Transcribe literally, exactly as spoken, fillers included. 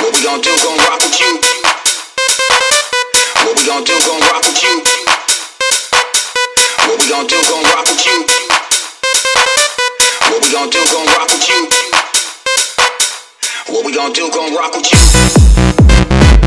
What we gon' do, gon' rock with you. What we gon' do, gon' rock with you. What we gon' do, gon' rock with you. What we gon' do, gon' rock with you. What we gon' do, gon' rock with you.